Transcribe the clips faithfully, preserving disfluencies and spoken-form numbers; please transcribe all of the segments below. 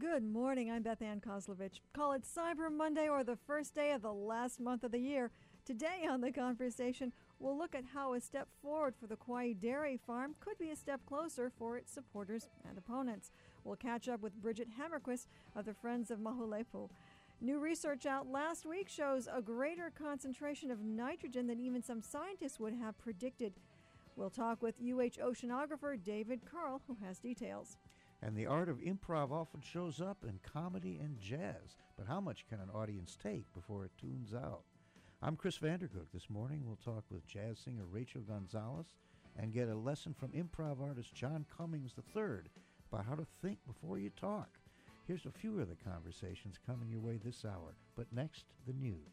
Good morning. I'm Beth Ann Kozlovich. Call it Cyber Monday or the first day of the last month of the year. Today on The Conversation, we'll look at how a step forward for the Kauai Dairy Farm could be a step closer for its supporters and opponents. We'll catch up with Bridget Hammerquist of the Friends of Mahulepu. New research out last week shows a greater concentration of nitrogen than even some scientists would have predicted. We'll talk with U H oceanographer David Carl, who has details. And the art of improv often shows up in comedy and jazz. But how much can an audience take before it tunes out? I'm Chris Vandercook. This morning we'll talk with jazz singer Rachel Gonzalez and get a lesson from improv artist John Cummings the third about how to think before you talk. Here's a few of the conversations coming your way this hour. But next, the news.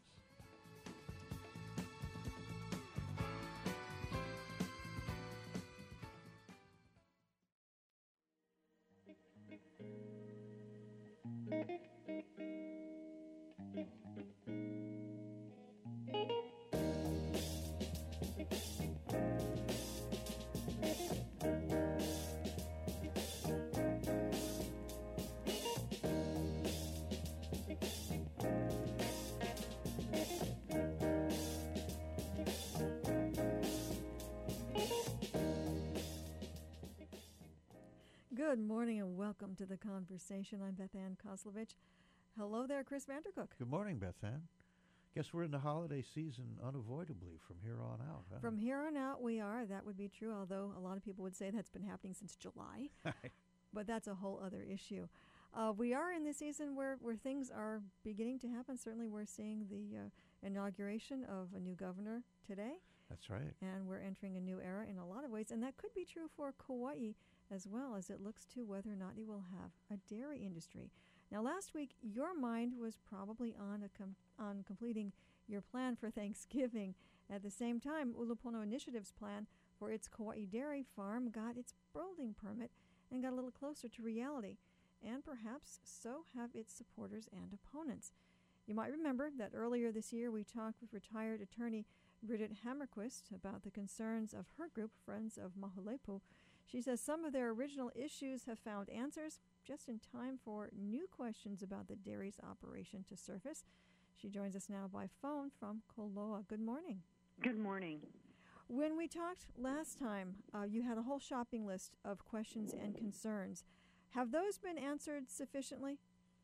Good morning and welcome to The Conversation. I'm Beth Ann Kozlovich. Hello there, Chris Vandercook. Good morning, Beth Ann. Guess we're in the holiday season unavoidably from here on out. Huh? From here on out, we are. That would be true, although a lot of people would say that's been happening since July. But that's a whole other issue. Uh, we are in the season where, where things are beginning to happen. Certainly we're seeing the uh, inauguration of a new governor today. That's right. And we're entering a new era in a lot of ways. And that could be true for Kauai as well, as it looks to whether or not it will have a dairy industry. Now, last week, your mind was probably on a com- on completing your plan for Thanksgiving. At the same time, Ulupono Initiative's plan for its Kauai Dairy Farm got its building permit and got a little closer to reality. And perhaps so have its supporters and opponents. You might remember that earlier this year we talked with retired attorney Bridget Hammerquist about the concerns of her group, Friends of Mahulepu. She says some of their original issues have found answers just in time for new questions about the dairy's operation to surface. She joins us now by phone from Koloa. Good morning. Good morning. When we talked last time, uh, you had a whole shopping list of questions and concerns. Have those been answered sufficiently?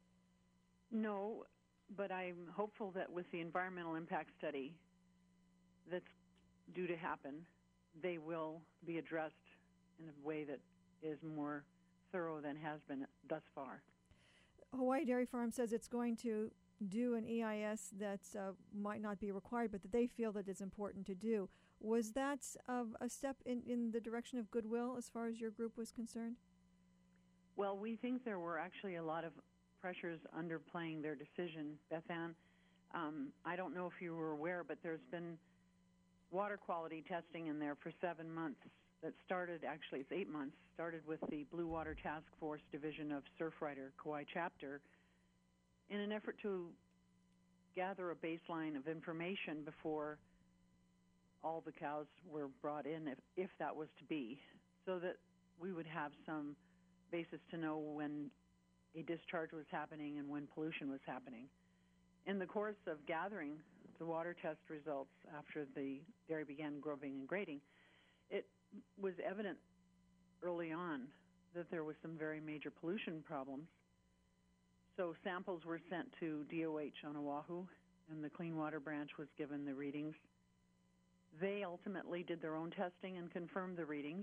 No, but I'm hopeful that with the environmental impact study that's due to happen, they will be addressed in a way that is more thorough than has been thus far. Hawaii Dairy Farm says it's going to do an E I S that uh, might not be required, but that they feel that it's important to do. Was that uh, a step in, in the direction of goodwill as far as your group was concerned? Well, we think there were actually a lot of pressures underplaying their decision, Beth Ann. Um, I don't know if you were aware, but there's been water quality testing in there for seven months that started, actually it's eight months, started with the Blue Water Task Force Division of Surfrider Kauai Chapter in an effort to gather a baseline of information before all the cows were brought in, if, if that was to be, so that we would have some basis to know when a discharge was happening and when pollution was happening. In the course of gathering the water test results after the dairy began grubbing and grading, it was evident early on that there was some very major pollution problems. So samples were sent to D O H on Oahu, and the Clean Water Branch was given the readings. They ultimately did their own testing and confirmed the readings.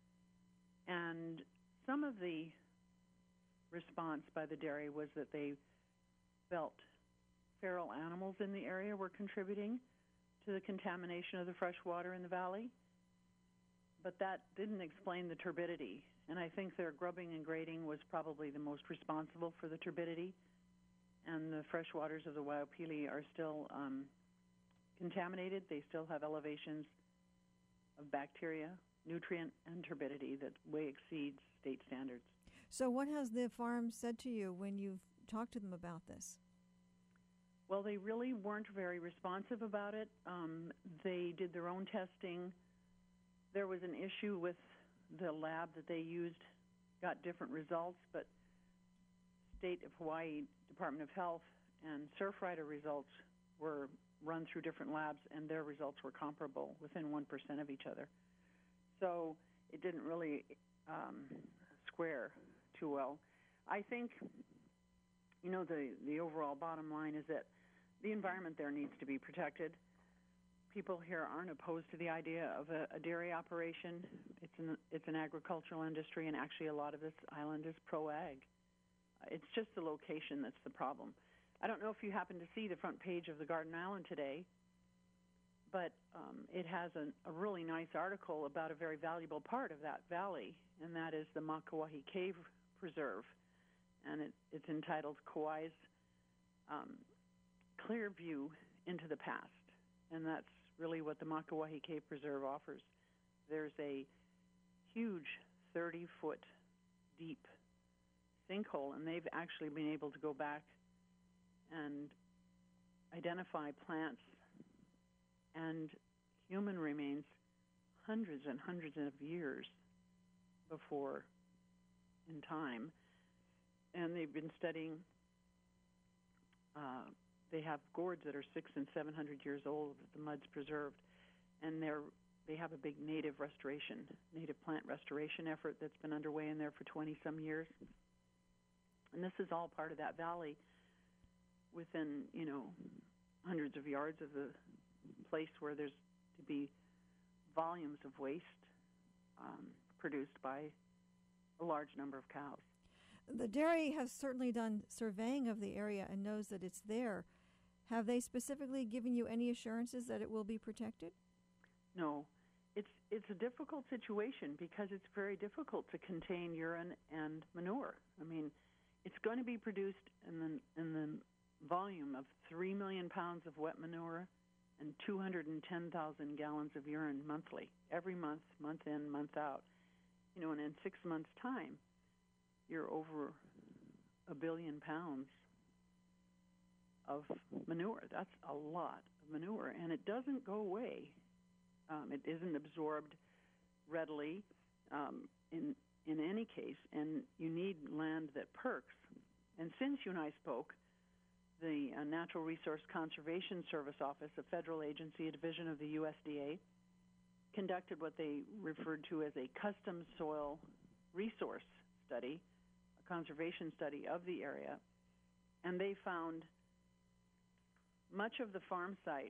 And some of the response by the dairy was that they felt feral animals in the area were contributing to the contamination of the fresh water in the valley. But that didn't explain the turbidity. And I think their grubbing and grading was probably the most responsible for the turbidity. And the fresh waters of the Waiopili are still um, contaminated. They still have elevations of bacteria, nutrient, and turbidity that way exceeds state standards. So what has the farm said to you when you've talked to them about this? Well, they really weren't very responsive about it. Um, they did their own testing. There was an issue with the lab that they used, got different results, but state of Hawaii Department of Health and Surfrider results were run through different labs, and their results were comparable, within one percent of each other. So it didn't really um, square too well. I think, you know, the, the overall bottom line is that the environment there needs to be protected. People here aren't opposed to the idea of a, a dairy operation. It's an, it's an agricultural industry, and actually a lot of this island is pro-ag. It's just the location that's the problem. I don't know if you happen to see the front page of the Garden Island today, but um, it has an, a really nice article about a very valuable part of that valley, and that is the Makauwahi Cave Preserve. And it, it's entitled Kauai's um, Clear View into the Past. And that's really what the Makauwahi Cave Preserve offers. There's a huge thirty-foot deep sinkhole, and they've actually been able to go back and identify plants and human remains hundreds and hundreds of years before in time. And they've been studying, uh, they have gourds that are six and seven hundred years old that the mud's preserved, and they're they have a big native restoration, native plant restoration effort that's been underway in there for twenty some years. And this is all part of that valley within, you know, hundreds of yards of the place where there's to be volumes of waste um, produced by a large number of cows. The dairy has certainly done surveying of the area and knows that it's there. Have they specifically given you any assurances that it will be protected? No. It's it's a difficult situation because it's very difficult to contain urine and manure. I mean, it's going to be produced in the in the volume of three million pounds of wet manure and two hundred ten thousand gallons of urine monthly, every month, month in, month out. You know, and in six months' time, you're over a billion pounds of manure. That's a lot of manure, and it doesn't go away. Um, it isn't absorbed readily um, in in any case, and you need land that perks. And since you and I spoke, the uh, Natural Resource Conservation Service Office, a federal agency, a division of the U S D A, conducted what they referred to as a custom soil resource study, a conservation study of the area, and they found much of the farm site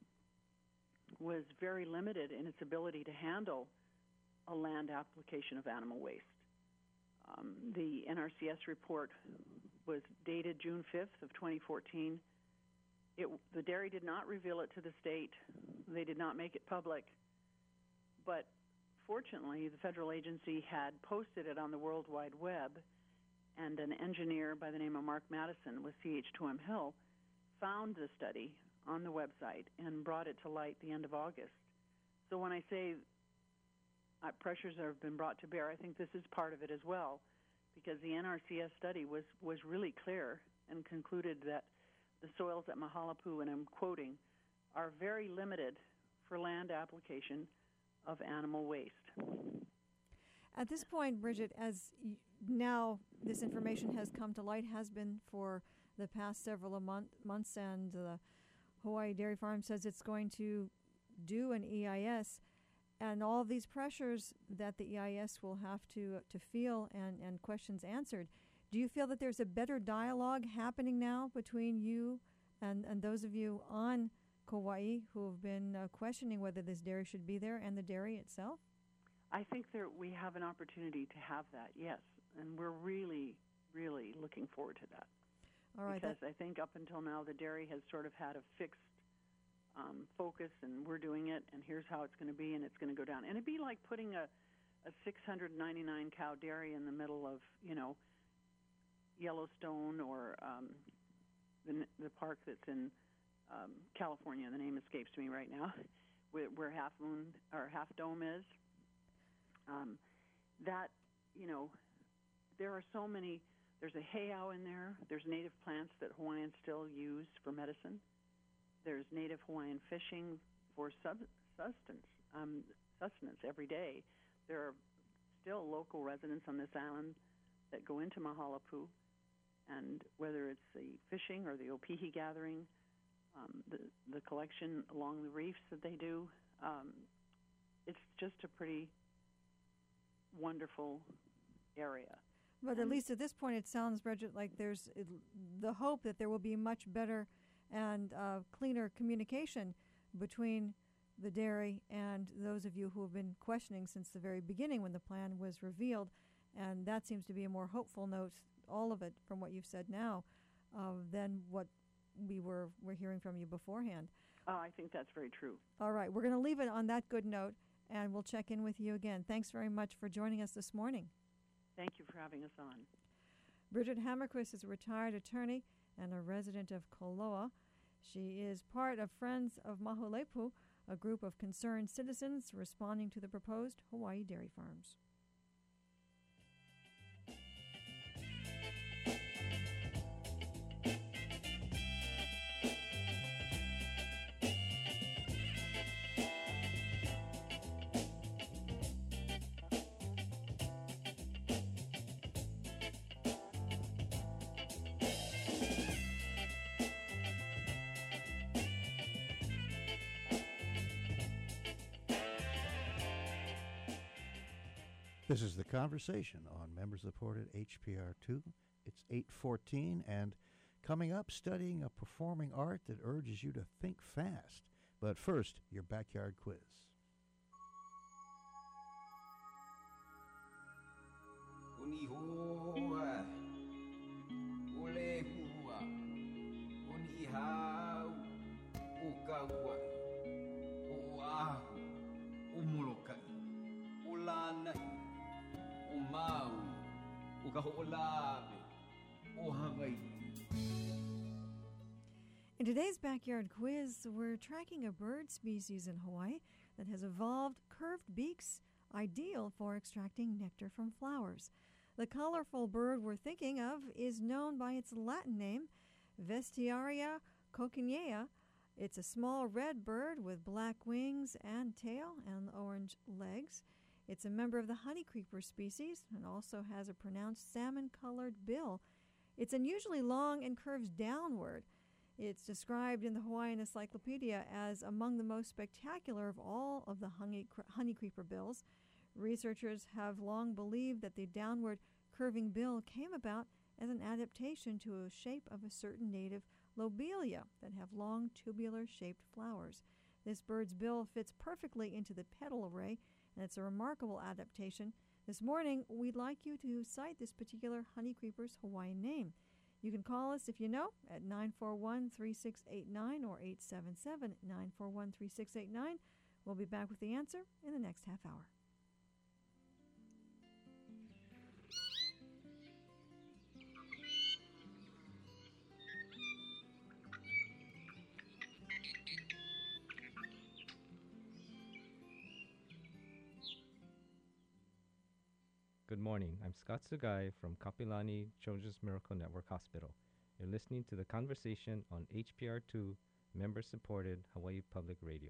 was very limited in its ability to handle a land application of animal waste. Um, the N R C S report was dated June fifth of twenty fourteen. It, the dairy did not reveal it to the state. They did not make it public. But fortunately, the federal agency had posted it on the World Wide Web, and an engineer by the name of Mark Madison with C H two M Hill found the study on the website and brought it to light the end of August. So when I say uh, pressures have been brought to bear, I think this is part of it as well, because the N R C S study was, was really clear and concluded that the soils at Mahalapu, and I'm quoting, are very limited for land application of animal waste. At this point, Bridget, as y- now this information has come to light, has been for the past several month, months, and the Hawaii Dairy Farm says it's going to do an E I S, and all these pressures that the E I S will have to to feel and, and questions answered. Do you feel that there's a better dialogue happening now between you and, and those of you on Kauai who have been uh, questioning whether this dairy should be there and the dairy itself? I think there we have an opportunity to have that, yes, and we're really, really looking forward to that. All right, because I think up until now the dairy has sort of had a fixed um, focus, and we're doing it, and here's how it's going to be, and it's going to go down. And it'd be like putting a, a six hundred ninety-nine cow dairy in the middle of, you know, Yellowstone or um, the, the park that's in um, California. The name escapes me right now, where, where Half Moon or Half Dome is. Um, that, you know, there are so many. There's a heiau in there. There's native plants that Hawaiians still use for medicine. There's native Hawaiian fishing for sub- sustenance, um, sustenance every day. There are still local residents on this island that go into Mahalapu And whether it's the fishing or the Opihi gathering, um, the, the collection along the reefs that they do, um, it's just a pretty wonderful area. But at least at this point, it sounds, Bridget, like there's it, the hope that there will be much better and uh, cleaner communication between the dairy and those of you who have been questioning since the very beginning when the plan was revealed. And that seems to be a more hopeful note, all of it, from what you've said now, uh, than what we were, were hearing from you beforehand. Oh, I think that's very true. All right. We're going to leave it on that good note, and we'll check in with you again. Thanks very much for joining us this morning. Thank you for having us on. Bridget Hammerquist is a retired attorney and a resident of Koloa. She is part of Friends of Mahulepu, a group of concerned citizens responding to the proposed Hawaii dairy farms. This is The Conversation on members-supported H P R two. It's eight fourteen, and coming up, studying a performing art that urges you to think fast. But first, your backyard quiz. In today's backyard quiz, we're tracking a bird species in Hawaii that has evolved curved beaks ideal for extracting nectar from flowers. The colorful bird we're thinking of is known by its Latin name, Vestiaria cocinea. It's a small red bird with black wings and tail and orange legs. It's a member of the honeycreeper species and also has a pronounced salmon-colored bill. It's unusually long and curves downward. It's described in the Hawaiian Encyclopedia as among the most spectacular of all of the honey, honeycreeper bills. Researchers have long believed that the downward curving bill came about as an adaptation to a shape of a certain native lobelia that have long tubular-shaped flowers. This bird's bill fits perfectly into the petal array, and it's a remarkable adaptation. This morning, we'd like you to cite this particular honeycreeper's Hawaiian name. You can call us if you know at nine four one, three six eight nine or eight seven seven, nine four one, three six eight nine. We'll be back with the answer in the next half hour. Good morning. I'm Scott Sugai from Kapilani Children's Miracle Network Hospital. You're listening to The Conversation on H P R two, member-supported Hawaii Public Radio.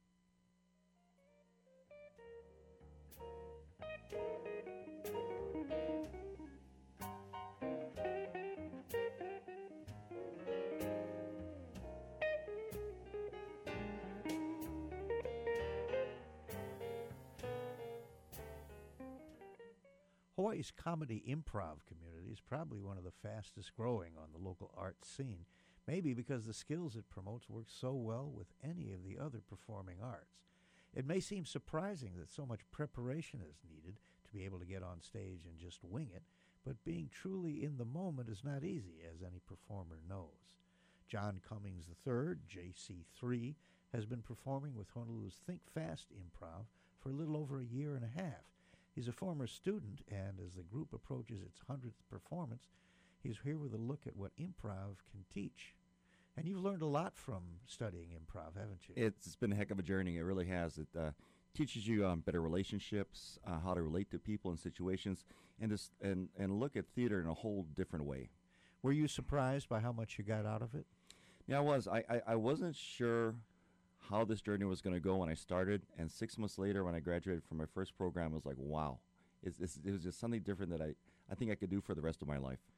Hawaii's comedy improv community is probably one of the fastest growing on the local arts scene, maybe because the skills it promotes work so well with any of the other performing arts. It may seem surprising that so much preparation is needed to be able to get on stage and just wing it, but being truly in the moment is not easy, as any performer knows. John Cummings the third, J C three, has been performing with Honolulu's Think Fast Improv for a little over a year and a half. He's a former student, and as the group approaches its hundredth performance, he's here with a look at what improv can teach. And you've learned a lot from studying improv, haven't you? It's been a heck of a journey. It really has. It uh, teaches you um, better relationships, uh, how to relate to people and situations, and, just, and, and look at theater in a whole different way. Were you surprised by how much you got out of it? Yeah, I was. I, I, I wasn't sure how this journey was going to go when I started, and six months later when I graduated from my first program, I was like, wow. It's, it's, it was just something different that I, I think I could do for the rest of my life.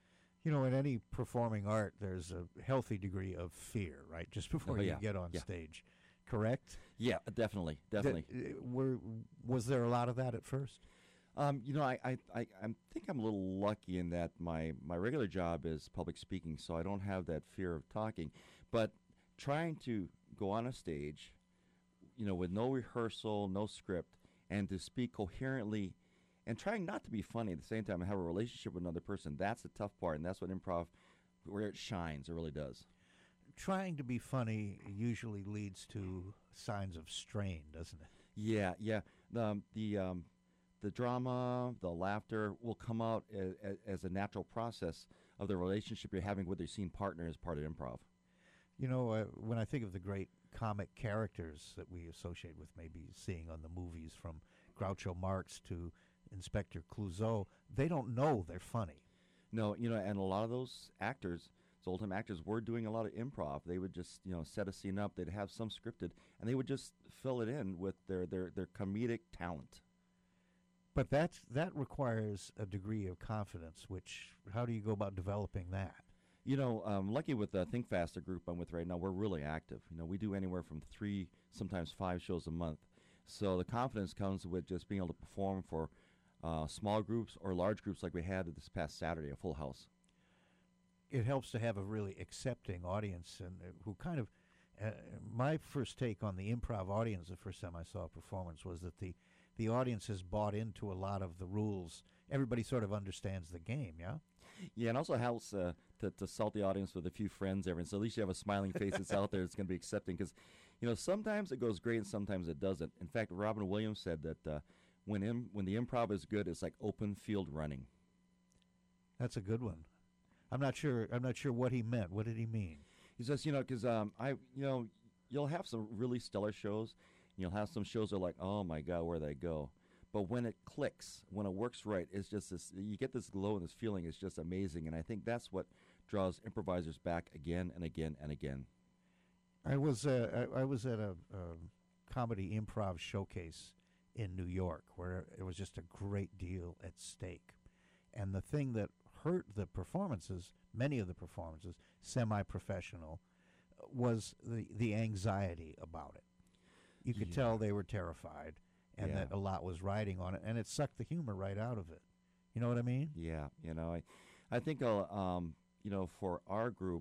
You know, in any performing art, there's a healthy degree of fear, right? Just before Oh, you yeah, get on yeah. stage, correct? Yeah, definitely, definitely. Th- uh, were, was there a lot of that at first? Um, you know, I, I, I, I think I'm a little lucky in that my, my regular job is public speaking, so I don't have that fear of talking. But trying to go on a stage, you know, with no rehearsal, no script, and to speak coherently and trying not to be funny at the same time and have a relationship with another person, that's the tough part, and that's what improv, where it shines, it really does. Trying to be funny usually leads to signs of strain, doesn't it? Yeah, yeah. The, um, the, um, the drama, the laughter will come out as, as a natural process of the relationship you're having with your scene partner as part of improv. You know, uh, when I think of the great comic characters that we associate with maybe seeing on the movies, from Groucho Marx to Inspector Clouseau, they don't know they're funny. No, you know, and a lot of those actors, those old-time actors, were doing a lot of improv. They would just, you know, set a scene up. They'd have some scripted, and they would just fill it in with their, their, their comedic talent. But that's, that requires a degree of confidence, which, how do you go about developing that? You know, um, lucky with the Think Faster group I'm with right now, we're really active. You know, we do anywhere from three, sometimes five shows a month. So the confidence comes with just being able to perform for uh, small groups or large groups like we had this past Saturday, a full house. It helps to have a really accepting audience, and uh, who kind of, uh, my first take on the improv audience the first time I saw a performance was that the, the audience has bought into a lot of the rules. Everybody sort of understands the game, yeah? Yeah, and also helps uh, to, to salt the audience with a few friends every, so at least you have a smiling face that's out there that's going to be accepting, because, you know, sometimes it goes great and sometimes it doesn't. In fact, Robin Williams said that uh, when, im- when the improv is good, it's like open field running. That's a good one. I'm not sure. I'm not sure what he meant. What did he mean? He says, you know, because um, I, you know, you'll have some really stellar shows. You'll have some shows that are like, oh my God, where they go. But when it clicks, when it works right, it's just this. You get this glow and this feeling. It's just amazing, and I think that's what draws improvisers back again and again and again. I was uh, I, I was at a, a comedy improv showcase in New York where it was just a great deal at stake, and the thing that hurt the performances, many of the performances, semi-professional, was the the anxiety about it. You could Yeah. tell they were terrified, and Yeah. that a lot was riding on it, and it sucked the humor right out of it. You know what I mean? Yeah, you know, I, I think, uh, um, you know, for our group,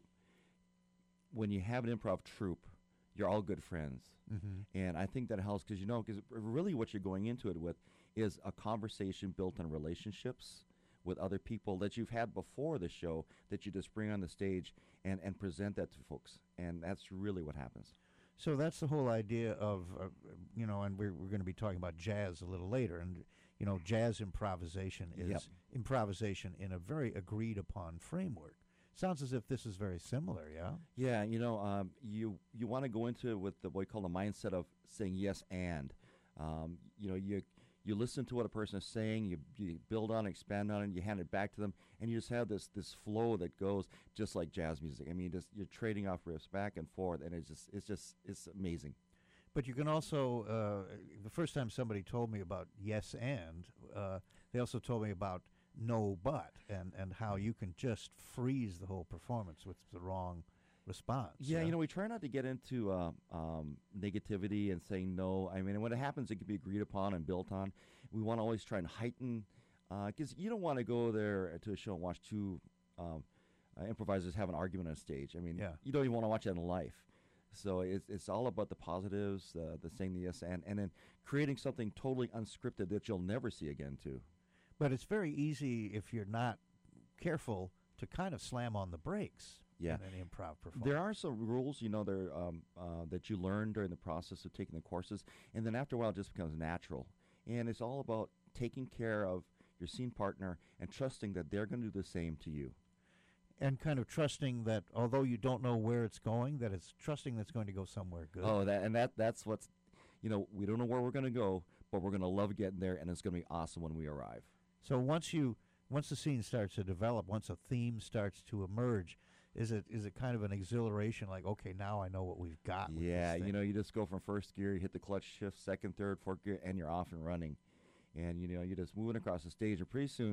when you have an improv troupe, you're all good friends. Mm-hmm. And I think that helps because, you know, because really what you're going into it with is a conversation built on relationships with other people that you've had before the show that you just bring on the stage and, and present that to folks. And that's really what happens. So that's the whole idea of, uh, you know, and we're, we're going to be talking about jazz a little later. And, you know, jazz improvisation is Yep. improvisation in a very agreed upon framework. Sounds as if this is very similar, yeah? Yeah, you know, um, you you want to go into it with the, what we call the mindset of saying yes and. Um, you know, you you listen to what a person is saying, you, you build on it, expand on it, you hand it back to them, and you just have this this flow that goes just like jazz music. I mean, just you're trading off riffs back and forth, and it's just it's just it's amazing. But you can also, uh, the first time somebody told me about yes and, uh, they also told me about no but, and, and how you can just freeze the whole performance with the wrong response. Yeah, you know, we try not to get into uh, um, negativity and saying no. I mean, when it happens, it can be agreed upon and built on. We want to always try and heighten, because uh, you don't want to go there to a show and watch two um, uh, improvisers have an argument on stage. I mean, Yeah. you don't even want to watch that in life. So it's it's all about the positives, uh, the saying the yes and, and then creating something totally unscripted that you'll never see again, too. But it's very easy, if you're not careful, to kind of slam on the brakes Yeah. in an improv performance. There are some rules, you know, there um, uh, that you learn during the process of taking the courses, and then after a while it just becomes natural. And it's all about taking care of your scene partner and trusting that they're going to do the same to you. And kind of trusting that, although you don't know where it's going, that it's trusting that it's going to go somewhere good. Oh, that and that that's what's, you know, we don't know where we're going to go, but we're going to love getting there, and it's going to be awesome when we arrive. So once you, once the scene starts to develop, once a theme starts to emerge, is it is it kind of an exhilaration, like, okay, now I know what we've got? with Yeah, this you thing? know, you just go from first gear, you hit the clutch shift, second, third, fourth gear, and you're off and running. And, you know, you're just moving across the stage, and pretty soon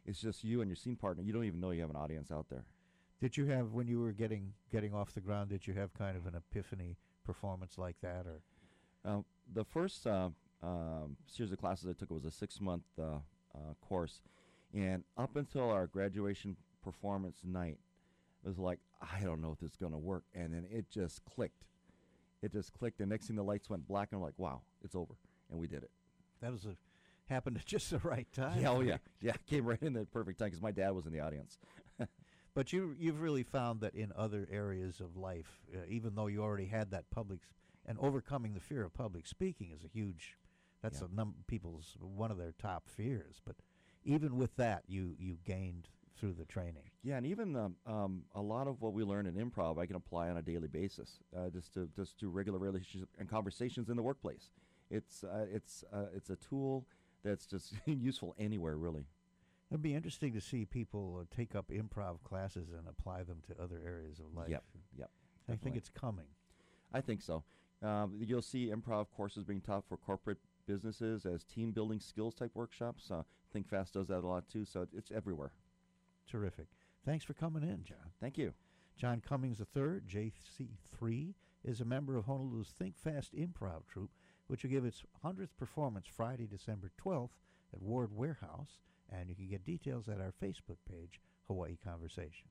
it's just you and your scene partner. You don't even know you have an audience out there. Did you have, when you were getting getting off the ground, did you have kind of an epiphany performance like that? Or Uh, the first uh, um, series of classes I took was a six-month uh, uh, course, and up until our graduation performance night, it was like, I don't know if this is going to work, and then it just clicked. It just clicked, and next thing the lights went black, and I'm like, wow, it's over, and we did it. that was a happened at just the right time? Yeah, oh yeah, yeah, came right in the perfect time because my dad was in the audience. But you, you've really found that in other areas of life, uh, even though you already had that public, s- and overcoming the fear of public speaking is a huge, that's Yeah. a num- people's, one of their top fears. But even with that, you, you gained through the training. Yeah, and even um, um, a lot of what we learn in improv, I can apply on a daily basis, uh, just to just to regular relationships and conversations in the workplace. It's uh, it's uh, it's a tool that's just useful anywhere, really. It'd be interesting to see people uh, take up improv classes and apply them to other areas of life. Yep, yep. I think definitely. it's coming. I think so. Um, you'll see improv courses being taught for corporate businesses as team building skills type workshops. Uh, Think Fast does that a lot too, so it's everywhere. Terrific. Thanks for coming in, John. Thank you. John Cummings the third, J C three, is a member of Honolulu's Think Fast Improv Troupe, which will give its hundredth performance Friday, December twelfth at Ward Warehouse, and you can get details at our Facebook page, Hawaii Conversation.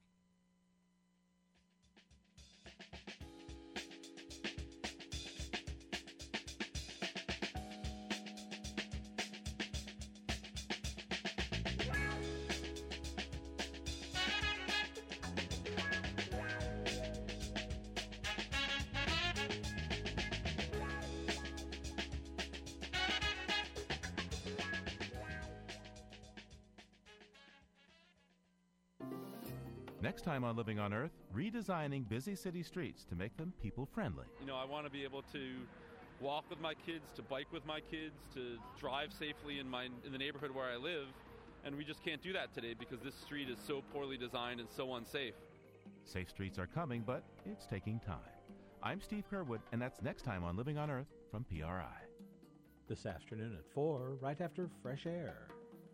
Next time on Living on Earth, redesigning busy city streets to make them people-friendly. You know, I want to be able to walk with my kids, to bike with my kids, to drive safely in my in the neighborhood where I live, and we just can't do that today because this street is so poorly designed and so unsafe. Safe streets are coming, but it's taking time. I'm Steve Kerwood, and that's next time on Living on Earth from P R I. This afternoon at four, right after Fresh Air.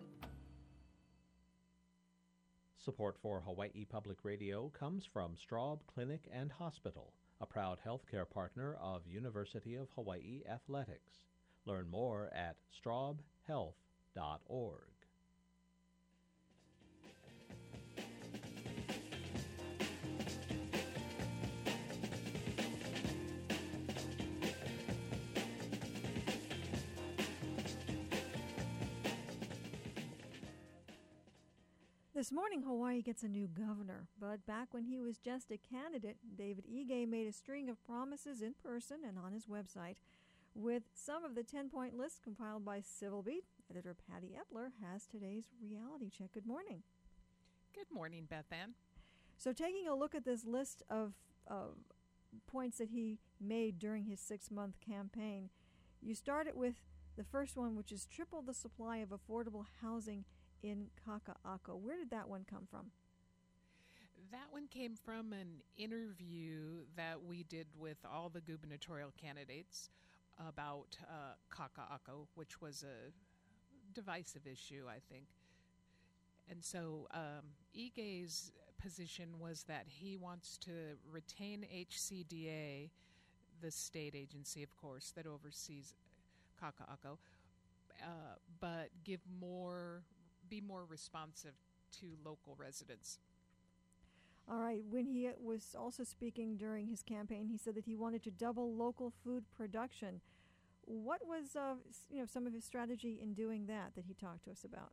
Support for Hawaii Public Radio comes from Straub Clinic and Hospital, a proud healthcare partner of University of Hawaii Athletics. Learn more at straub health dot org. This morning, Hawaii gets a new governor, but back when he was just a candidate, David Ige made a string of promises in person and on his website. With some of the ten-point list compiled by Civil Beat, editor Patty Epler has today's reality check. Good morning. Good morning, Beth Ann. So taking a look at this list of uh, points that he made during his six-month campaign, you started with the first one, which is triple the supply of affordable housing in Kaka'ako. Where did that one come from? That one came from an interview that we did with all the gubernatorial candidates about uh, Kaka'ako, which was a divisive issue, I think. And so um, Ige's position was that he wants to retain H C D A, the state agency, of course, that oversees Kaka'ako, uh, but give more, be more responsive to local residents. All right. When he was also speaking during his campaign, he said that he wanted to double local food production. What was, uh, you know, some of his strategy in doing that that he talked to us about?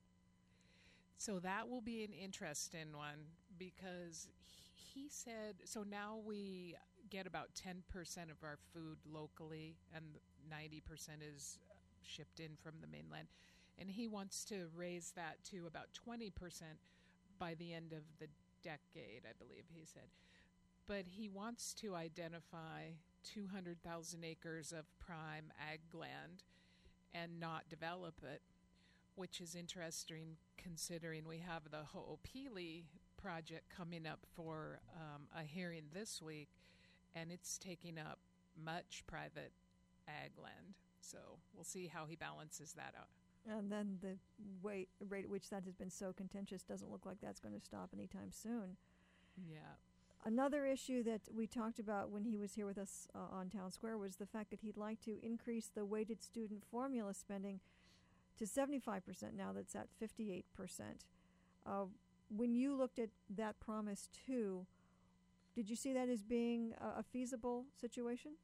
So that will be an interesting one because he said, so now we get about ten percent of our food locally and ninety percent is shipped in from the mainland. And he wants to raise that to about twenty percent by the end of the decade, I believe he said. But he wants to identify two hundred thousand acres of prime ag land and not develop it, which is interesting considering we have the Ho'opili project coming up for um, a hearing this week, and it's taking up much private ag land. So we'll see how he balances that out. And then the way, rate at which that has been so contentious doesn't look like that's going to stop anytime soon. Yeah. Another issue that we talked about when he was here with us uh, on Town Square was the fact that he'd like to increase the weighted student formula spending to seventy-five percent. Now that's at fifty-eight percent. Uh, when you looked at that promise too, did you see that as being a, a feasible situation?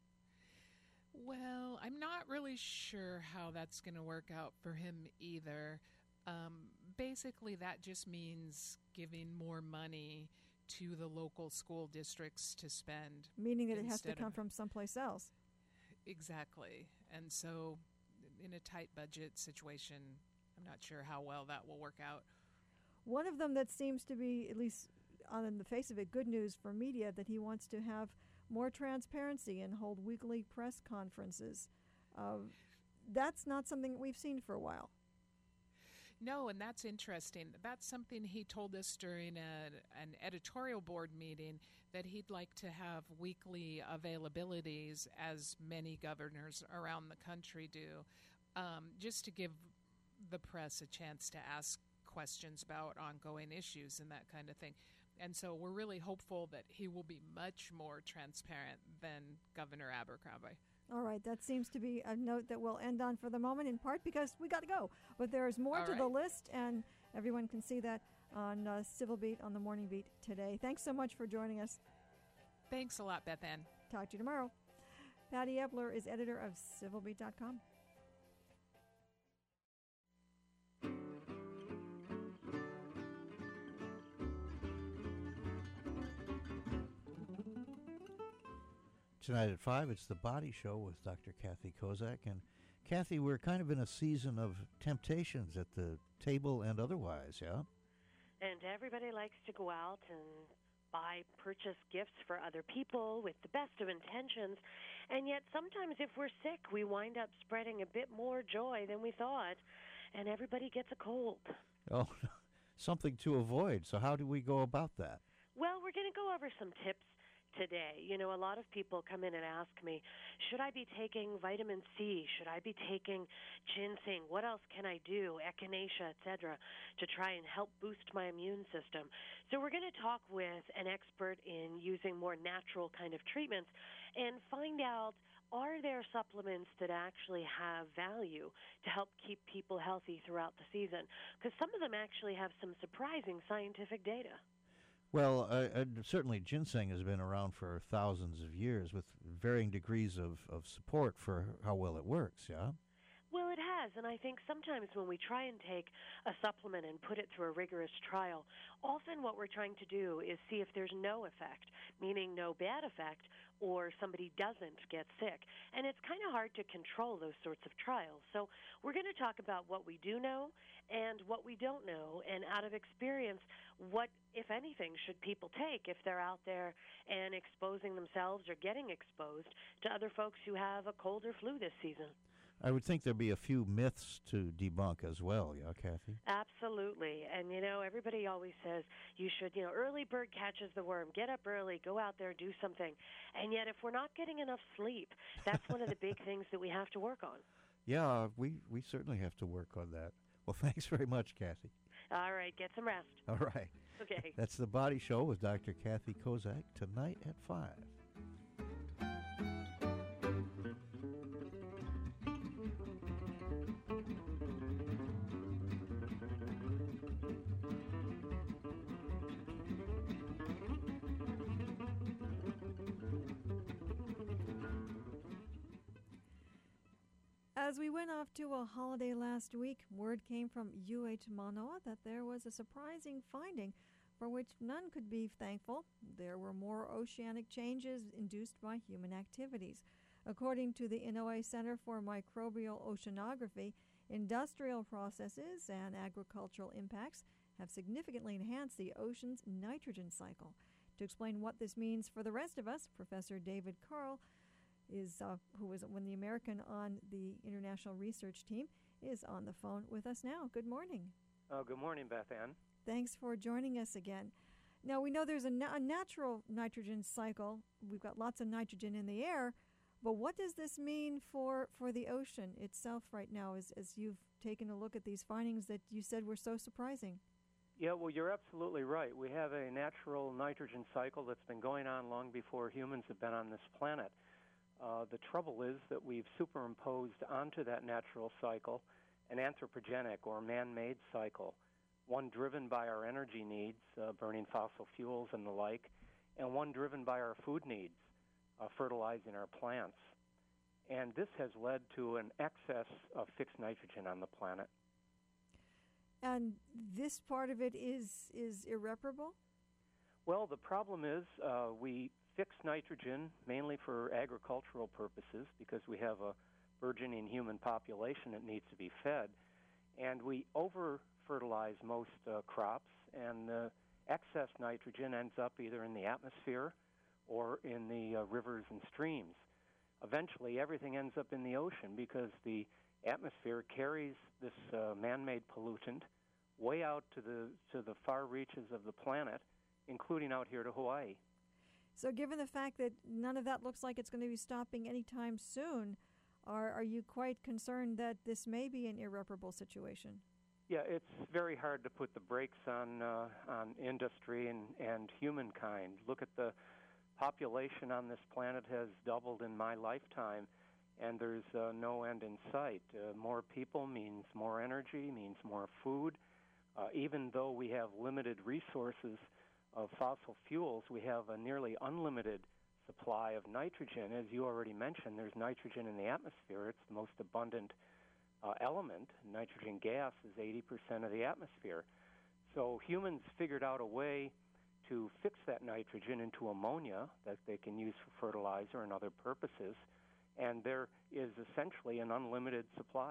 Well, I'm not really sure how that's going to work out for him either. Um, basically, that just means giving more money to the local school districts to spend. Meaning that it has to instead come of- from someplace else. Exactly. And so, in a tight budget situation, I'm not sure how well that will work out. One of them that seems to be, at least on the face of it, good news for media, that he wants to have more transparency and hold weekly press conferences. Uh, that's not something that we've seen for a while. No, and that's interesting. That's something he told us during a, an editorial board meeting, that he'd like to have weekly availabilities, as many governors around the country do, um, just to give the press a chance to ask questions about ongoing issues and that kind of thing. And so we're really hopeful that he will be much more transparent than Governor Abercrombie. All right, that seems to be a note that we'll end on for the moment, in part because we got to go. But there is more All to right. the list, and everyone can see that on uh, Civil Beat on the Morning Beat today. Thanks so much for joining us. Thanks a lot, Beth Ann. Talk to you tomorrow. Patty Ebler is editor of civil beat dot com. Tonight at five, it's The Body Show with Doctor Kathy Kozak. And Kathy, we're kind of in a season of temptations at the table and otherwise, yeah? And everybody likes to go out and buy, purchase gifts for other people with the best of intentions. And yet sometimes if we're sick, we wind up spreading a bit more joy than we thought, and everybody gets a cold. Oh, something to avoid. So how do we go about that? Well, we're going to go over some tips today. You know, a lot of people come in and ask me, should I be taking vitamin C? Should I be taking ginseng? What else can I do? Echinacea, et cetera, to try and help boost my immune system. So we're going to talk with an expert in using more natural kind of treatments and find out, are there supplements that actually have value to help keep people healthy throughout the season? Because some of them actually have some surprising scientific data. Well, uh, uh, certainly ginseng has been around for thousands of years with varying degrees of, of support for how well it works, yeah? Well, it has, and I think sometimes when we try and take a supplement and put it through a rigorous trial, often what we're trying to do is see if there's no effect, meaning no bad effect, or somebody doesn't get sick. And it's kind of hard to control those sorts of trials. So we're going to talk about what we do know and what we don't know, and out of experience, what, if anything, should people take if they're out there and exposing themselves or getting exposed to other folks who have a cold or flu this season. I would think there'd be a few myths to debunk as well, yeah, Kathy? Absolutely. And, you know, everybody always says you should, you know, early bird catches the worm. Get up early. Go out there. Do something. And yet if we're not getting enough sleep, that's one of the big things that we have to work on. Yeah, we, we certainly have to work on that. Well, thanks very much, Kathy. All right. Get some rest. All right. Okay. That's The Body Show with Doctor Kathy Kozak tonight at five. As we went off to a holiday last week, word came from U H Manoa that there was a surprising finding for which none could be thankful. There were more oceanic changes induced by human activities. According to the Inouye Center for Microbial Oceanography, industrial processes and agricultural impacts have significantly enhanced the ocean's nitrogen cycle. To explain what this means for the rest of us, Professor David Carl is uh, who was one of the American on the international research team, is on the phone with us now. Good morning. Oh, good morning, Beth Ann. Thanks for joining us again. Now, we know there's a, na- a natural nitrogen cycle. We've got lots of nitrogen in the air, but what does this mean for, for the ocean itself right now as, as you've taken a look at these findings that you said were so surprising. Yeah, well, you're absolutely right. We have a natural nitrogen cycle that's been going on long before humans have been on this planet. Uh, the trouble is that we've superimposed onto that natural cycle an anthropogenic or man-made cycle, one driven by our energy needs, uh, burning fossil fuels and the like, and one driven by our food needs, uh, fertilizing our plants. And this has led to an excess of fixed nitrogen on the planet. And this part of it is is irreparable? Well, the problem is uh, we fix nitrogen mainly for agricultural purposes because we have a burgeoning human population that needs to be fed. And we over-fertilize most uh, crops, and the excess nitrogen ends up either in the atmosphere or in the uh, rivers and streams. Eventually, everything ends up in the ocean because the atmosphere carries this uh, man-made pollutant way out to the to the far reaches of the planet, including out here to Hawaii. So given the fact that none of that looks like it's going to be stopping anytime soon, are, are you quite concerned that this may be an irreparable situation? Yeah, it's very hard to put the brakes on uh, on industry and, and humankind. Look at the population on this planet has doubled in my lifetime, and there's uh, no end in sight. Uh, more people means more energy, means more food. Uh, even though we have limited resources of fossil fuels, we have a nearly unlimited supply of nitrogen. As you already mentioned, there's nitrogen in the atmosphere. It's the most abundant uh, element. Nitrogen gas is eighty percent of the atmosphere. So humans figured out a way to fix that nitrogen into ammonia that they can use for fertilizer and other purposes, and there is essentially an unlimited supply.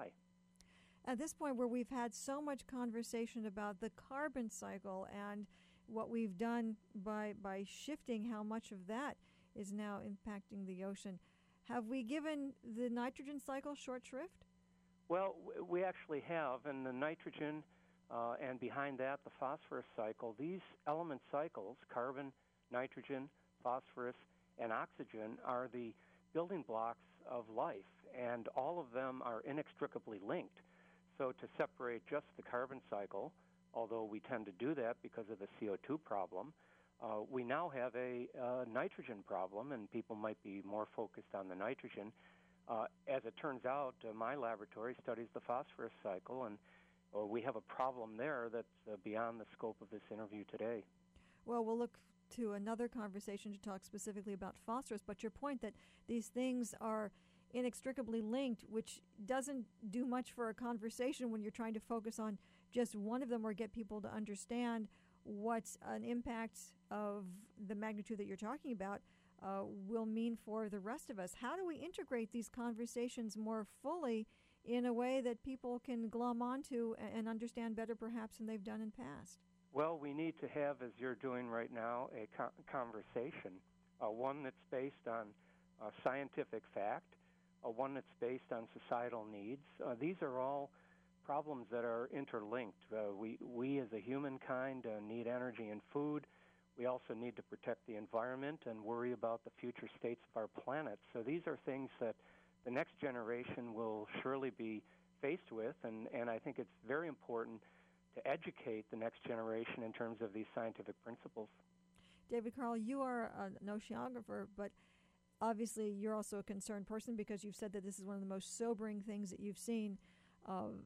At this point where we've had so much conversation about the carbon cycle and what we've done by by shifting how much of that is now impacting the ocean, have we given the nitrogen cycle short shrift? Well, w- we actually have, and the nitrogen uh, and behind that the phosphorus cycle, these element cycles, carbon, nitrogen, phosphorus, and oxygen, are the building blocks of life, and all of them are inextricably linked. So to separate just the carbon cycle, although we tend to do that because of the C O two problem, uh, we now have a uh, nitrogen problem, and people might be more focused on the nitrogen. Uh, as it turns out, uh, my laboratory studies the phosphorus cycle, and uh, we have a problem there that's uh, beyond the scope of this interview today. Well, we'll look to another conversation to talk specifically about phosphorus, but your point that these things are inextricably linked, which doesn't do much for a conversation when you're trying to focus on just one of them or get people to understand what an impact of the magnitude that you're talking about uh, will mean for the rest of us. How do we integrate these conversations more fully in a way that people can glom onto and understand better perhaps than they've done in past? Well, we need to have, as you're doing right now, a co- conversation, uh, one that's based on uh, scientific fact, uh, one that's based on societal needs. Uh, these are all problems that are interlinked. Uh, we, we as a humankind uh, need energy and food. We also need to protect the environment and worry about the future states of our planet. So these are things that the next generation will surely be faced with, and, and I think it's very important to educate the next generation in terms of these scientific principles. David Carl, you are an oceanographer, but obviously you're also a concerned person because you've said that this is one of the most sobering things that you've seen. Um,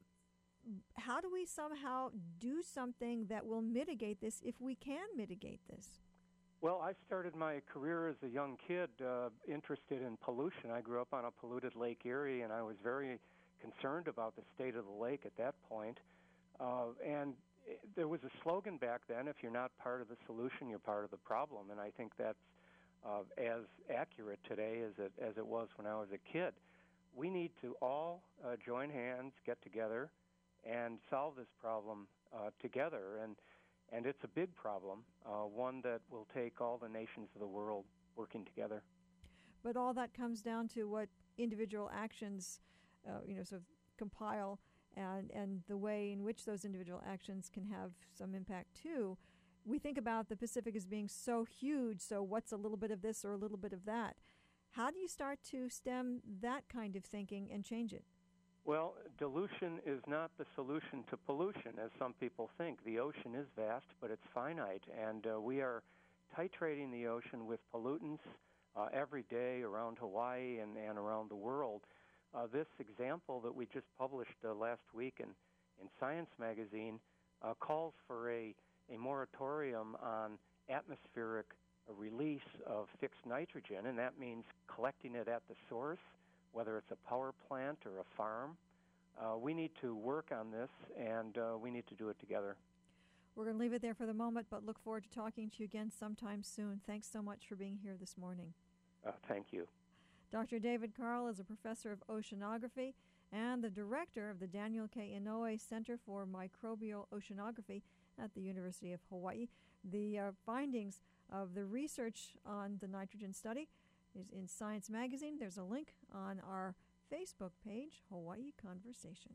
how do we somehow do something that will mitigate this if we can mitigate this? Well, I started my career as a young kid uh, interested in pollution. I grew up on a polluted Lake Erie, and I was very concerned about the state of the lake at that point. Uh, and it, there was a slogan back then, if you're not part of the solution, you're part of the problem. And I think that's uh, as accurate today as it, as it was when I was a kid. We need to all uh, join hands, get together, and solve this problem uh, together. And and it's a big problem, uh, one that will take all the nations of the world working together. But all that comes down to what individual actions, uh, you know, sort of compile, and and the way in which those individual actions can have some impact too. We think about the Pacific as being so huge, so what's a little bit of this or a little bit of that? How do you start to stem that kind of thinking and change it? Well, dilution is not the solution to pollution, as some people think. The ocean is vast, but it's finite, and uh, we are titrating the ocean with pollutants uh, every day around Hawaii and, and around the world. Uh, this example that we just published uh, last week in, in Science magazine uh, calls for a, a moratorium on atmospheric release of fixed nitrogen, and that means collecting it at the source, whether it's a power plant or a farm. Uh, we need to work on this, and uh, we need to do it together. We're going to leave it there for the moment, but look forward to talking to you again sometime soon. Thanks so much for being here this morning. Uh, thank you. Doctor David Carl is a professor of oceanography and the director of the Daniel K. Inouye Center for Microbial Oceanography at the University of Hawaii. The uh, findings of the research on the nitrogen study is in Science magazine. There's a link on our Facebook page, Hawaii Conversation.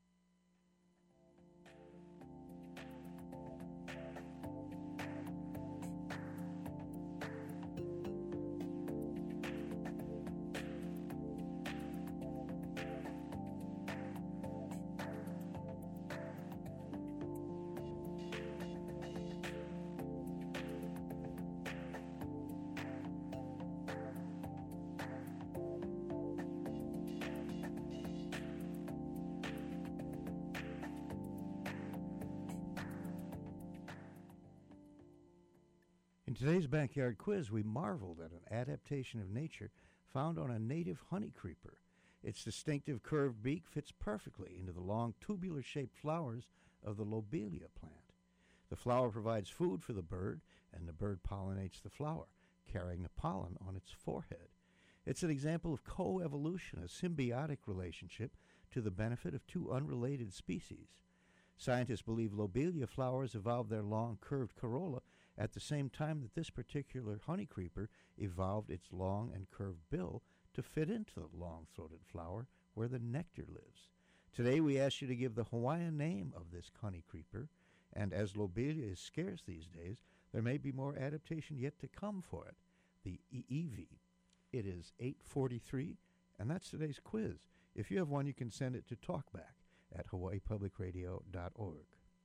In today's Backyard Quiz, we marveled at an adaptation of nature found on a native honey creeper. Its distinctive curved beak fits perfectly into the long tubular-shaped flowers of the lobelia plant. The flower provides food for the bird, and the bird pollinates the flower, carrying the pollen on its forehead. It's an example of coevolution, a symbiotic relationship to the benefit of two unrelated species. Scientists believe lobelia flowers evolved their long, curved corolla at the same time that this particular honey creeper evolved its long and curved bill to fit into the long-throated flower where the nectar lives. Today we ask you to give the Hawaiian name of this honey creeper, and as lobelia is scarce these days, there may be more adaptation yet to come for it, the Iiwi. It is eight forty-three, and that's today's quiz. If you have one, you can send it to talkback at hawaii public radio dot org.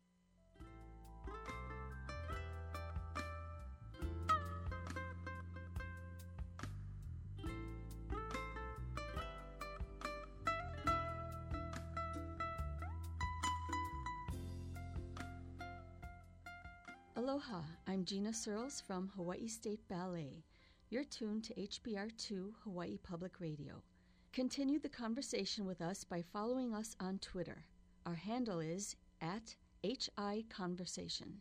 Aloha, I'm Gina Searles from Hawaii State Ballet. You're tuned to H B R two Hawaii Public Radio. Continue the conversation with us by following us on Twitter. Our handle is at H I Conversation.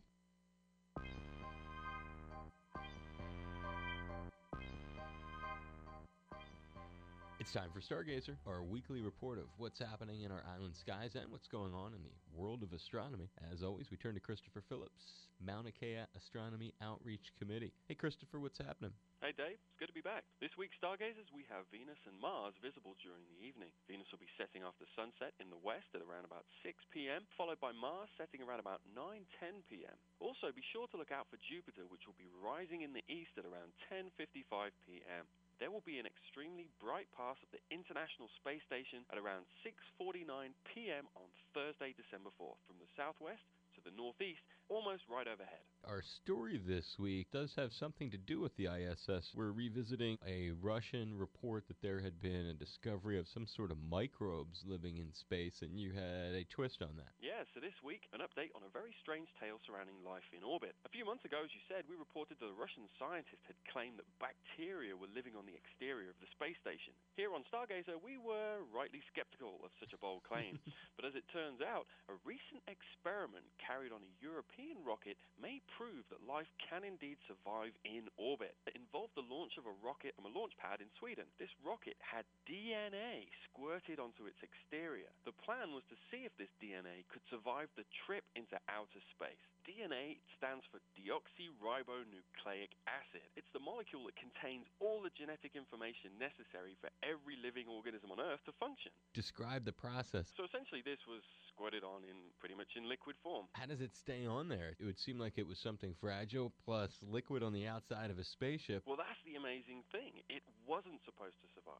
It's time for Stargazer, our weekly report of what's happening in our island skies and what's going on in the world of astronomy. As always, we turn to Christopher Phillips, Mauna Kea Astronomy Outreach Committee. Hey, Christopher, what's happening? Hey, Dave. It's good to be back. This week, Stargazers, we have Venus and Mars visible during the evening. Venus will be setting after sunset in the west at around about six p.m., followed by Mars setting around about nine ten p.m. Also, be sure to look out for Jupiter, which will be rising in the east at around ten fifty-five p.m. There will be an extremely bright pass of the International Space Station at around six forty-nine p.m. on Thursday, December fourth, from the southwest to the northeast, almost right overhead. Our story this week does have something to do with the I S S. We're revisiting a Russian report that there had been a discovery of some sort of microbes living in space, and you had a twist on that. Yeah, so this week, an update on a very strange tale surrounding life in orbit. A few months ago, as you said, we reported that a Russian scientist had claimed that bacteria were living on the exterior of the space station. Here on Stargazer, we were rightly skeptical of such a bold claim. But as it turns out, a recent experiment carried on a European rocket may prove that life can indeed survive in orbit. It involved the launch of a rocket from a launch pad in Sweden. This rocket had D N A squirted onto its exterior. The plan was to see if this D N A could survive the trip into outer space. D N A stands for deoxyribonucleic acid. It's the molecule that contains all the genetic information necessary for every living organism on Earth to function. Describe the process. So essentially this was squirted on in pretty much in liquid form. How does it stay on there? It would seem like it was something fragile plus liquid on the outside of a spaceship. Well, that's the amazing thing. It wasn't supposed to survive.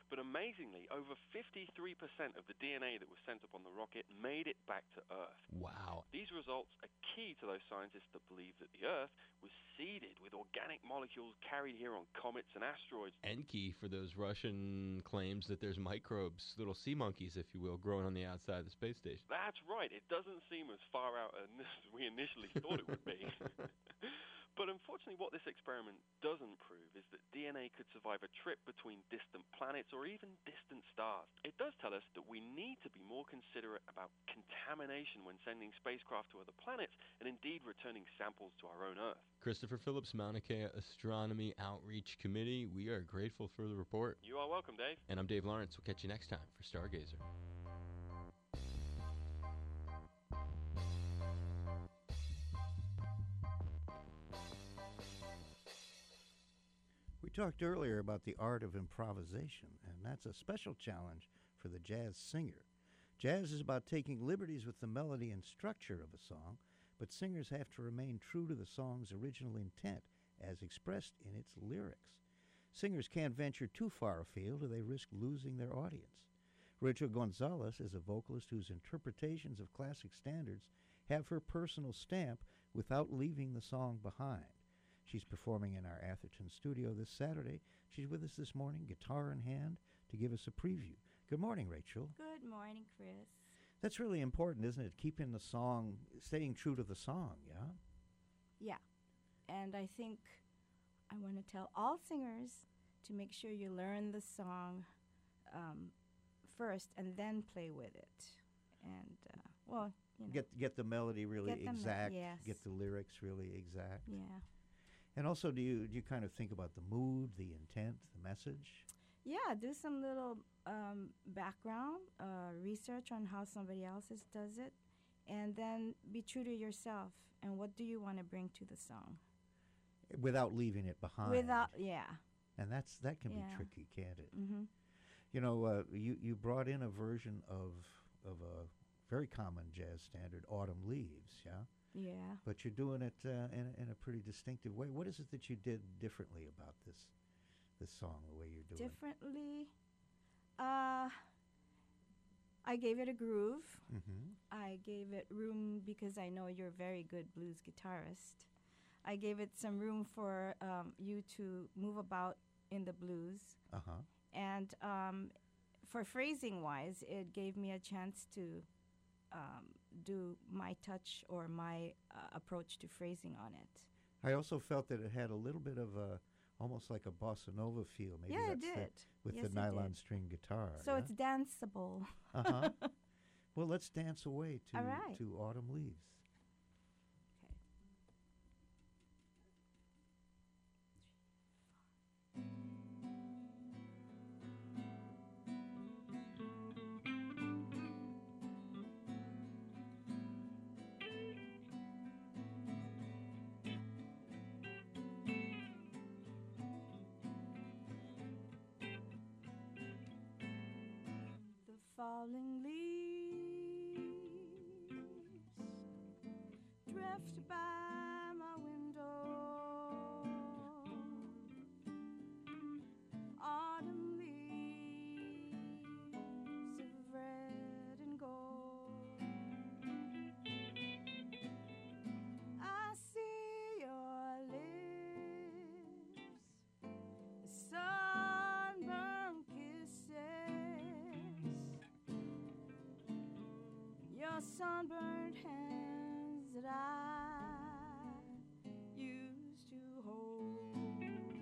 But amazingly, over fifty-three percent of the D N A that was sent up on the rocket made it back to Earth. Wow. These results are key to those scientists that believe that the Earth was seeded with organic molecules carried here on comets and asteroids. And key for those Russian claims that there's microbes, little sea monkeys, if you will, growing on the outside of the space station. That's right. It doesn't seem as far out as we initially thought it would be. But unfortunately, what this experiment doesn't prove is that D N A could survive a trip between distant planets or even distant stars. It does tell us that we need to be more considerate about contamination when sending spacecraft to other planets and indeed returning samples to our own Earth. Christopher Phillips, Mauna Kea Astronomy Outreach Committee. We are grateful for the report. You are welcome, Dave. And I'm Dave Lawrence. We'll catch you next time for Stargazer. We talked earlier about the art of improvisation, and that's a special challenge for the jazz singer. Jazz is about taking liberties with the melody and structure of a song, but singers have to remain true to the song's original intent as expressed in its lyrics. Singers can't venture too far afield or they risk losing their audience. Rachel Gonzalez is a vocalist whose interpretations of classic standards have her personal stamp without leaving the song behind. She's performing in our Atherton studio this Saturday. She's with us this morning, guitar in hand, to give us a preview. Good morning, Rachel. Good morning, Chris. That's really important, isn't it? Keeping the song, staying true to the song, yeah? Yeah. And I think I want to tell all singers to make sure you learn the song um, first and then play with it. And, uh, well, you know. Get, get the melody really Get the me- exact. yes. Get the lyrics really exact. Yeah. And also, do you do you kind of think about the mood, the intent, the message? Yeah, do some little um, background uh, research on how somebody else is, does it, and then be true to yourself. And what do you want to bring to the song? Without leaving it behind. Without, yeah. And that's that can Yeah. be tricky, can't it? Mm-hmm. You know, uh, you you brought in a version of of a very common jazz standard, "Autumn Leaves," yeah. Yeah. But you're doing it uh, in, a, in a pretty distinctive way. What is it that you did differently about this this song, the way you're doing Differently, uh, I gave it a groove. it? Mm-hmm. I gave it room because I know you're a very good blues guitarist. I gave it some room for um, you to move about in the blues. Uh-huh. And um, for phrasing-wise, it gave me a chance to um, do my touch or my uh, approach to phrasing on it. I also felt that it had a little bit of a, almost like a bossa nova feel. Maybe Yeah, it that's did. The, with Yes, the it nylon did. string guitar. So yeah? it's danceable. Uh-huh. Well, let's dance away to, All right. to Autumn Leaves. The falling leaves drift by my window. Autumn leaves of red and gold. I see your lips, sunburned kisses, your sunburned hands that I used to hold.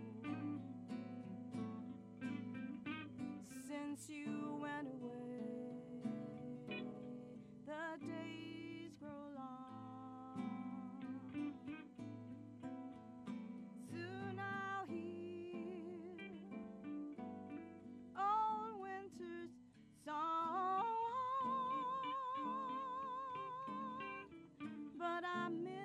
Since you went away, the days grow long. Soon I'll hear old winter's song, but I miss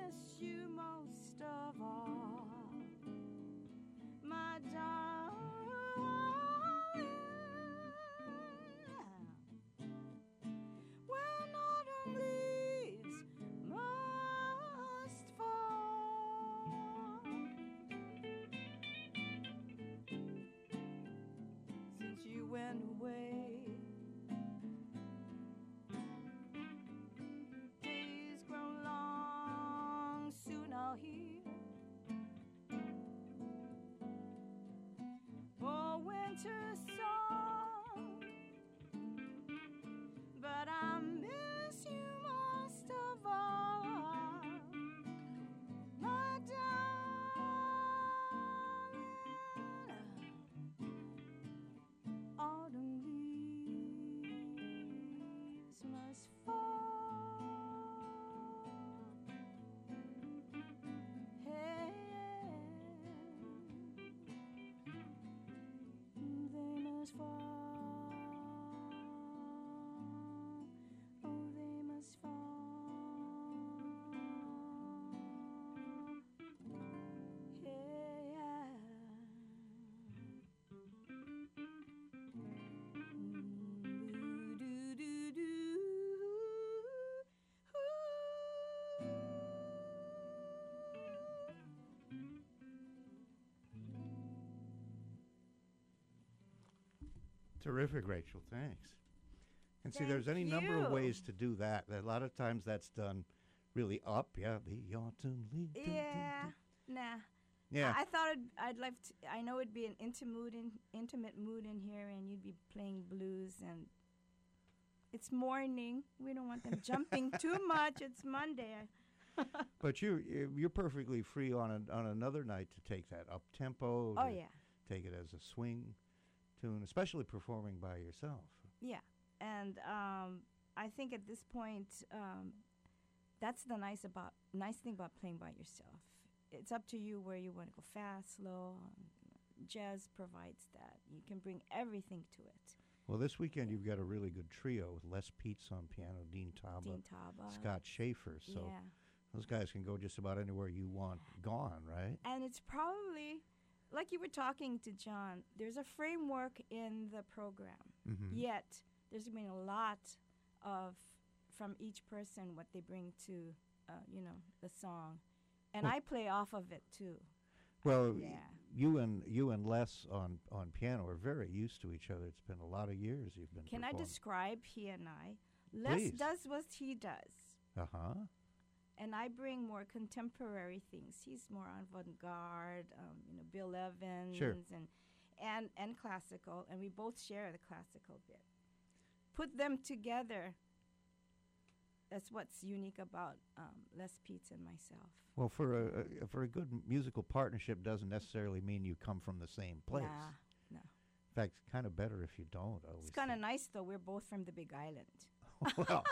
Terrific, Rachel. Thanks. And see, Thank there's any number of you. ways to do that. A lot of times that's done really up. Yeah, the autumn leaf. dun, dun, Yeah, dun. nah. Yeah. I, I thought I'd, I'd like to. I know it'd be an intimate mood in, intimate mood in here, and you'd be playing blues, and it's morning. We don't want them jumping too much. It's Monday. But you, you're perfectly free on a, on another night to take that up tempo. Oh, to yeah. Take it as a swing tune, especially performing by yourself. Yeah, and um, I think at this point, um, that's the nice about nice thing about playing by yourself. It's up to you where you want to go fast, slow. Um, jazz provides that. You can bring everything to it. Well, this weekend you've got a really good trio with Les Peets on piano, Dean Taba, Dean Taba. Scott Schaefer. So Yeah. those guys can go just about anywhere you want gone, right? And it's probably, like you were talking to John, there's a framework in the program. Mhm. Yet, there's been a lot of, from each person, what they bring to, uh, you know, the song. And Well- I play off of it, too. Well, Yeah. you and you and Les on, on piano are very used to each other. It's been a lot of years you've been Can I performing. describe he and I? Les Please. does what he does. Uh-huh. And I bring more contemporary things. He's more avant-garde, um, you know, Bill Evans and, and and classical, and we both share the classical bit. Put them together. That's what's unique about um, Les Peets and myself. Well, for a, a for a good m- musical partnership doesn't necessarily mean you come from the same place. Nah, no. In fact, it's kind of better if you don't. I always It's kind of nice, though. We're both from the Big Island. think. Well,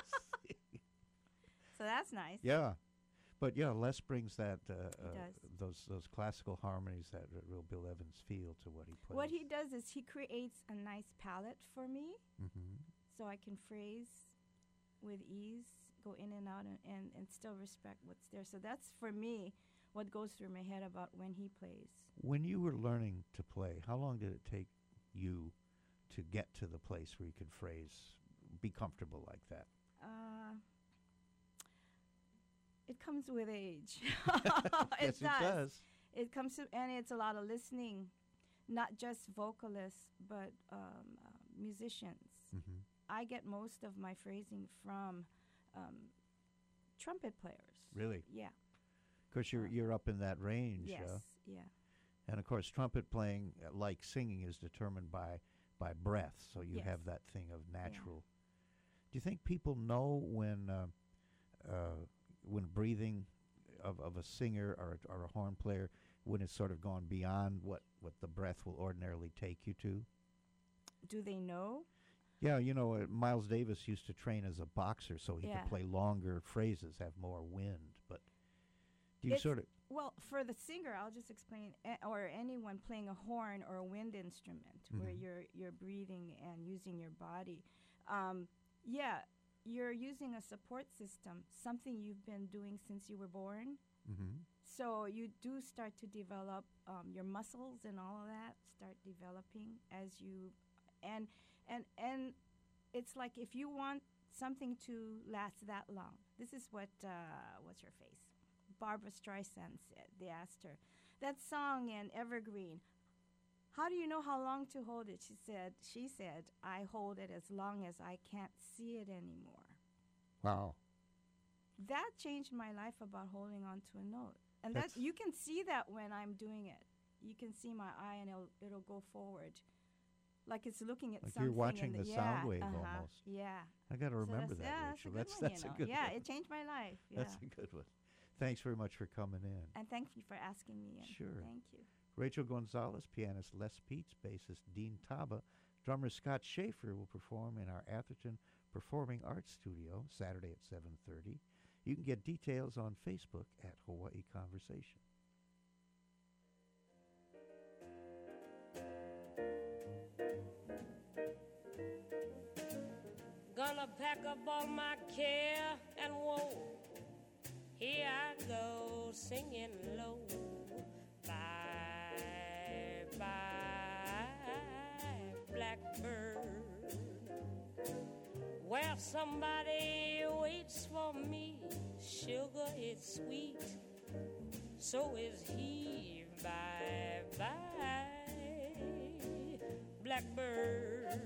So that's nice. yeah, but yeah, Les brings that uh, uh, does. those those classical harmonies, that r- real Bill Evans feel to what he plays. What he does is he creates a nice palette for me, Mhm. so I can phrase with ease, go in and out, and, and, and still respect what's there. So that's, for me, what goes through my head about when he plays. When you were learning to play, how long did it take you to get to the place where you could phrase, be comfortable like that? Uh, it comes with age. Yes, it does. It comes to, and it's a lot of listening, not just vocalists, but um, uh, musicians. Mhm. I get most of my phrasing from um, trumpet players. Really? Yeah. Because you're you're up in that range. Yes. uh, Yeah. And of course, trumpet playing, uh, like singing, is determined by by breath. So you Yes. have that thing of natural. Do you think people know when uh, uh, when breathing of, of a singer or a, or a horn player, when it's sort of gone beyond what, what the breath will ordinarily take you to? Do they know? Yeah, you know, uh, Miles Davis used to train as a boxer, so he Yeah. could play longer phrases, have more wind. But do you It's- sort of Well, for the singer, I'll just explain, a- or anyone playing a horn or a wind instrument, where Mhm. you're you're breathing and using your body. Um, yeah, you're using a support system, something you've been doing since you were born. Mhm. So you do start to develop um, your muscles and all of that start developing as you, and and and it's like if you want something to last that long. This is what uh, what's her face, Barbara Streisand said. They asked her that song in Evergreen. How do you know how long to hold it? She said. She said, I hold it as long as I can't see it anymore. Wow. That changed my life about holding on to a note. And that That's- you can see that when I'm doing it. You can see my eye and it'll, it'll go forward. Like it's looking at Like something. you're watching in the yeah, sound wave uh-huh, almost. Yeah. I got to So remember that's- that, yeah, Rachel. That's, That's a good that's one, a you know. good Yeah, one. it changed my life. Yeah. That's a good one. Thanks very much for coming in. And thank you for asking me. And Sure. Thank you. Rachel Gonzalez, pianist Les Peets, bassist Dean Taba, drummer Scott Schaefer will perform in our Atherton Performing Arts Studio Saturday at seven thirty. You can get details on Facebook at Hawaii Conversation. Gonna pack up all my care and woe. Here I go singing low. Bye, bye, blackbird. Where somebody waits for me. Sugar is sweet, so is he. Bye, bye, blackbird.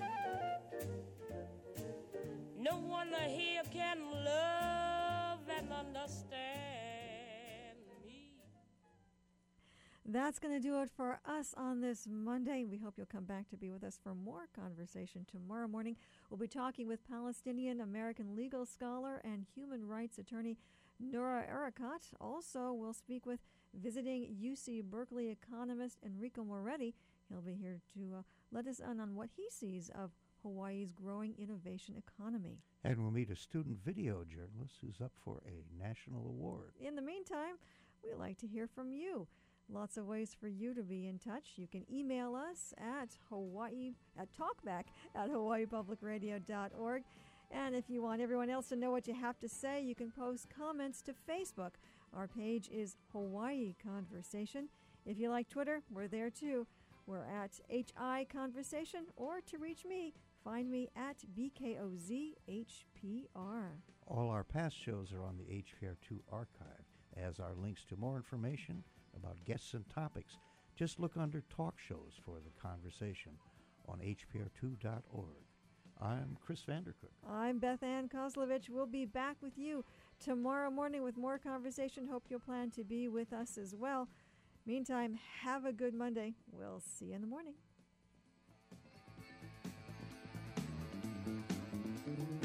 No one here can love and understand me. That's going to do it for us on this Monday. We hope you'll come back to be with us for more conversation tomorrow morning. We'll be talking with Palestinian American legal scholar and human rights attorney Noura Erakat. Also, we'll speak with visiting U C Berkeley economist Enrico Moretti. He'll be here to uh, let us in on what he sees of Hawaii's growing innovation economy. And we'll meet a student video journalist who's up for a national award. In the meantime, we like to hear from you. Lots of ways for you to be in touch. You can email us at Hawaii at talkback at hawaii public radio dot org. And if you want everyone else to know what you have to say, you can post comments to Facebook. Our page is Hawaii Conversation. If you like Twitter, we're there too. We're at H I Conversation, or to reach me, find me at B K O Z H P R. All our past shows are on the H P R two archive, as are links to more information about guests and topics. Just look under Talk Shows for the conversation on H P R two dot org. I'm Chris Vandercook. I'm Beth Ann Kozlovich. We'll be back with you tomorrow morning with more conversation. Hope you'll plan to be with us as well. Meantime, have a good Monday. We'll see you in the morning.